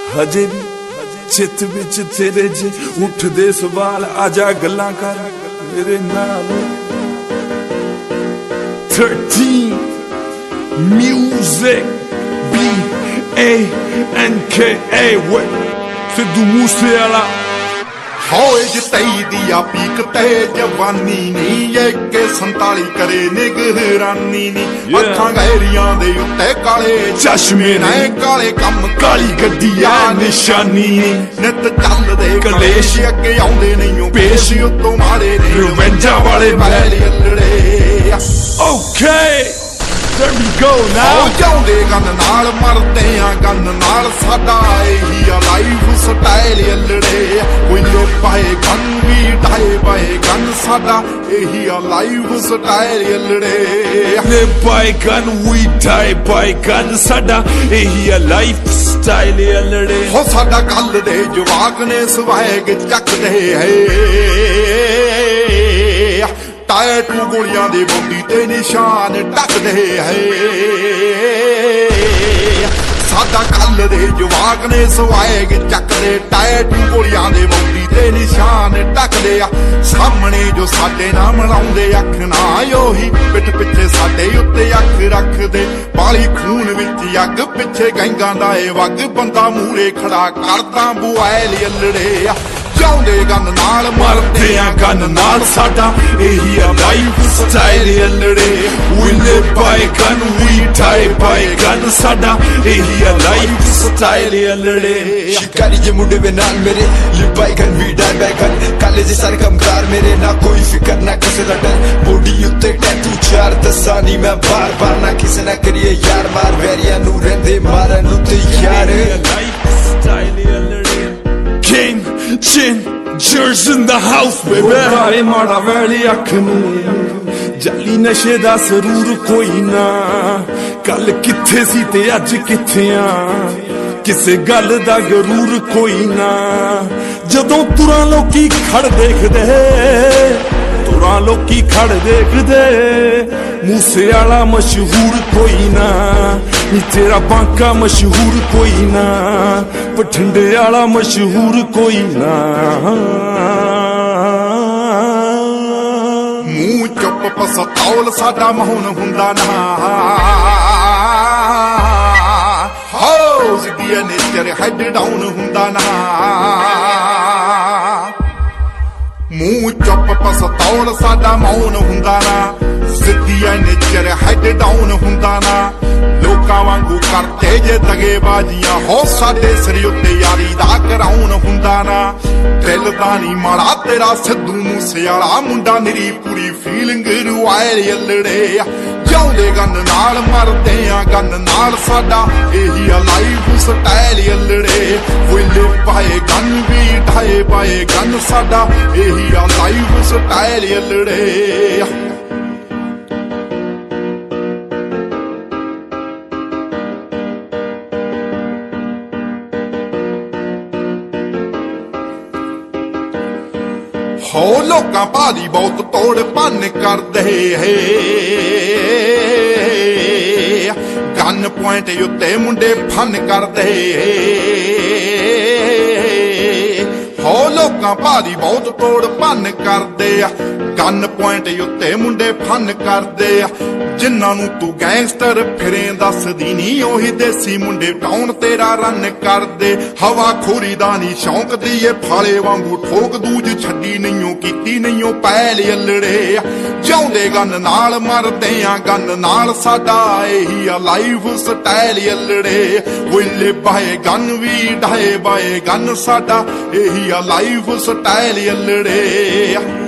ਹਜੇ ਵੀ चित विच तेरे जे उठदे सवाल आजा गल्लां कर मेरे नाल 13 music BANKA सिद्धू मूसेवाला ਹੋਏ ਜਿੱਤਈ ਦੀ ਆ ਪੀਕ ਤੇ ਜਵਾਨੀ ਨੀ ਕੇ 47 ਕਰੇ ਨਿਗਰਾਨੀ ਨੀ ਅੱਖਾਂ ਗਹਿਰੀਆਂ ਦੇ ਉੱਤੇ ਕਾਲੇ ਚਸ਼ਮੇ ਨੇ ਕਾਲੇ ਕੰਮ ਕਾਲੀ ਗੱਡੀ ਆ ਨਿਸ਼ਾਨੀ ਨਿਤ ਚੱਲਦੇ ਕਲੇਸ਼ ਅੱਗੇ ਆਉਂਦੇ ਨਹੀਂ ਪੇਸ਼ ਉੱਤੋਂ ਮਾਰੇ ਨੇ ਰਵੰਜਾ ਵਾਲੇ ਬੈਲੀ ਅਲੜੇ Okay, there we go now. ਜਾਉਂਦੇ ਗੰਨ ਨਾਲ ਮਰਦੇ ਆ ਗੰਨ ਨਾਲ ਸਾਡਾ ਇਹੀ ਆ ਲਾਈਫ ਸਟਾਈਲ ਅਲੜੇ ਕੋਈ ਲੋ ਪਾਏ ਗੰਨ ਵੀ ਢਾਏ ਪਾਏ ਗੰਨ ਸਾਡਾ ਇਹੀ ਆ ਲਾਈਫ ਸਟਾਈਲ ਅਲੜੇ Live by gun, we die by gun. ਸਾਡਾ ਇਹੀ ਆ ਲਾਈਫ ਸਟਾਈਲ ਅਲੜੇ ਹੋ ਸਾਡਾ ਕੱਲ ਦੇ ਜਵਾਕ ਨੇ ਸਵੈਗ ਚੱਕਦੇ ਹੈ ਟੈਟੂ ਗੋਲੀਆਂ ਦੇ ਬੋਡੀ ਤੇ ਨਿਸ਼ਾਨ ਟੱਕਦੇ ਹੈ ਸਾਡਾ ਕੱਲ ਦੇ ਜਵਾਕ ਨੇ ਸਵੈਗ ਚੱਕਦੇ ਟੈਟੂ ਗੋਲੀਆਂ ਦੇ ਬੋਡੀ ਤੇ ਨਿਸ਼ਾਨ ਟੱਕਦੇ ਆ ਸਾਹਮਣੇ ਜੋ ਸਾਡੇ ਨਾਮ ਲਾਉਂਦੇ ਅੱਖ ਨਾ ਉਹੀ ਪਿੱਠ ਪਿੱਛੇ ਸਾਡੇ ਉੱਤੇ ਅੱਖ ਰੱਖਦੇ ਬਾਲੀ ਖੂਨ ਵਿੱਚ ਅੱਗ ਪਿੱਛੇ ਗੈਂਗਾਂ ਦਾ ਏ ਵਗ ਬੰਦਾ ਮੂਰੇ ਖੜਾ ਕਰਦਾ ਬੁਆਇਲ ਅਲੜੇ ਜਾਉਂਦੇ ਗੰਨ ਨਾਲ ਮਰਦੇ ਆ ਗਨ ਨਾਲ ਸਾਡਾ ਇਹੀ ਆ ਲਾਈਫ ਸਟਾਈਲ ਅਲੜੇ We live by gun, we die by gun. ਸਾਡਾ ਇਹੀ ਆ ਲਾਈਫ ਸਟਾਈਲ ਅਲੜੇ ਸ਼ਿਕਾਰੀ ਜੇ ਮੁੰਡੇ ਵੇ ਨਾਲ ਮੇਰੇ live by gun, we die by gun. ਕਾਲੇ ਜੇ ਸਾਰੇ ਕੰਮਕਾਰ ਮੇਰੇ ਨਾ ਕੋਈ ਫਿਕਰ ਨਾ ਕਿਸੇ ਦਾ ਡਰ ਬੋਡੀ ਉੱਤੇ ਟੈਟੂ ਚਾਰ ਦੱਸਾਂ ਨੀ ਮੈਂ ਬਾਰ ਬਾਰ ਨਾ ਕਿਸੇ ਨਾ ਕਰੀਏ ਯਾਰ ਮਾਰ ਵੈਰੀਆਂ ਨੂੰ ਰਹਿੰਦੇ ਮਾਰਨ ਉੱਤੇ ਯਾਰ ਲਾਈਫ ਸਟਾਈਲ ਅਲੜੇ King Chin Jers in the house baby ਕਾਲੇ ਮਾੜਾ ਵੈਲੀ ਅੱਖ ਨੂੰ ਜਾਲੀ ਨਸ਼ੇ ਦਾ ਸਰੂਰ ਕੋਈ ਨਾ ਕੱਲ ਕਿੱਥੇ ਸੀ ਤੇ ਅੱਜ ਕਿੱਥੇ ਆ ਕਿਸੇ ਗੱਲ ਦਾ ਗਰੂਰ ਕੋਈ ਨਾ ਜਦੋਂ ਤੁਰਾਂ ਲੋਕੀ ਖੜ ਦੇਖਦੇ ਤੁਰਾਂ ਲੋਕੀ ਖੜ ਦੇਖਦੇ ਮੂਸੇਵਾਲਾ ਮਸ਼ਹੂਰ ਕੋਈ ਨਾ ਨੀ ਤੇਰਾ ਬਾਂਕਾ ਮਸ਼ਹੂਰ ਕੋਈ ਨਾ ਬਠਿੰਡੇ ਵਾਲਾ ਮਸ਼ਹੂਰ ਕੋਈ ਨਾ ਮੂੰਹ ਚੁੱਪ ਪਸਤੌਲ ਸਾਡਾ ਮਹੌਨ ਹੁੰਦਾ ਨਾ ਹੋ ਜ਼ਿੱਦੀਆ ਨੇਚਰ ਹੈਡ ਡਾਊਨ ਹੁੰਦਾ ਨਾ ਮੂੰਹ ਚੁੱਪ ਪਸਤੌਲ ਸਾਡਾ ਮੌਨ ਹੁੰਦਾ ਨਾ ਜ਼ਿੱਦੀਆ ਨੇਚਰ ਹੈਡ ਡਾਊਨ ਹੁੰਦਾ ਨਾ ਲੋਕਾਂ ਵਾਂਗੂ ਕਰਦੇ ਜੇ ਦਗੇਬਾਜ਼ੀਆਂ ਹੋ ਸਾਡੇ ਸਿਰ ਉੱਤੇ ਯਾਰੀ ਦਾ ਕਰਾਉਣ ਹੁੰਦਾ ਨਾ ਦਿਲ ਦਾ ਨੀ ਮਾੜਾ ਤੇਰਾ ਸਿੱਧੂ ਮੂਸੇਵਾਲਾ ਮੁੰਡਾ ਨਿਰੀ ਪੂਰੀ ਫੀਲਿੰਗ ਰੁਆਇਲ ਅਲੜੇ ਜਾਉਂਦੇ ਗੰਨ ਨਾਲ ਮਰਦੇ ਆ ਗੰਨ ਨਾਲ ਸਾਡਾ ਇਹੀ ਆ ਲਾਈਫ ਸਟਾਈਲ ਅਲੜੇ We live by gun, we die by gun. ਸਾਡਾ ਇਹੀ ਆ ਲਾਈਫ ਸਟਾਈਲ ਅਲੜੇ ਹੋ ਲੋਕਾਂ ਭਾਦੀ ਬਹੁਤ ਤੋੜ ਭੰਨ ਕਰਦੇ ਹੈ ਗਨ ਪੁਆਇੰਟ ਉੱਤੇ ਮੁੰਡੇ ਫਨ ਕਰਦੇ ਹੋ ਲੋਕਾਂ ਭਾਦੀ ਬਹੁਤ ਤੋੜ ਭੰਨ ਕਰਦੇ ਆ ਗਨ ਪੁਆਇੰਟ ਉੱਤੇ ਮੁੰਡੇ ਫਨ ਕਰਦੇ ਆ ਜਿਨ੍ਹਾਂ ਨੂੰ ਤੂੰ ਗੈਂਗਸਟਰ ਫਿਰੇ ਦੱਸਦੀ ਨੀ ਉਹੀ ਦੇਸੀ ਮੁੰਡੇ ਟਾਉਣ ਤੇਰਾ ਰਨ ਕਰਦੇ ਹਵਾ ਖੋਰੀ ਦਾ ਨੀ ਸ਼ੌਂਕ ਦੀਏ ਫਾਲੇ ਵਾਂਗੂ ਠੋਕ ਦੂਜ ਛੱਡੀ ਨਹੀਂਓ ਕੀਤੀ ਨਹੀਂਓ ਪੈਲ ਅਲੜੇ ਜਾਉਂਦੇ ਗੰਨ ਨਾਲ ਮਰਦੇ ਆ ਗੰਨ ਨਾਲ ਸਾਡਾ ਇਹੀ ਆ ਲਾਈਫ ਸਟਾਈਲ ਅਲੜੇ We live by gun, we die by gun. ਸਾਡਾ ਇਹੀ ਆ ਲਾਈਫ ਸਟਾਈਲ ਅਲੜੇ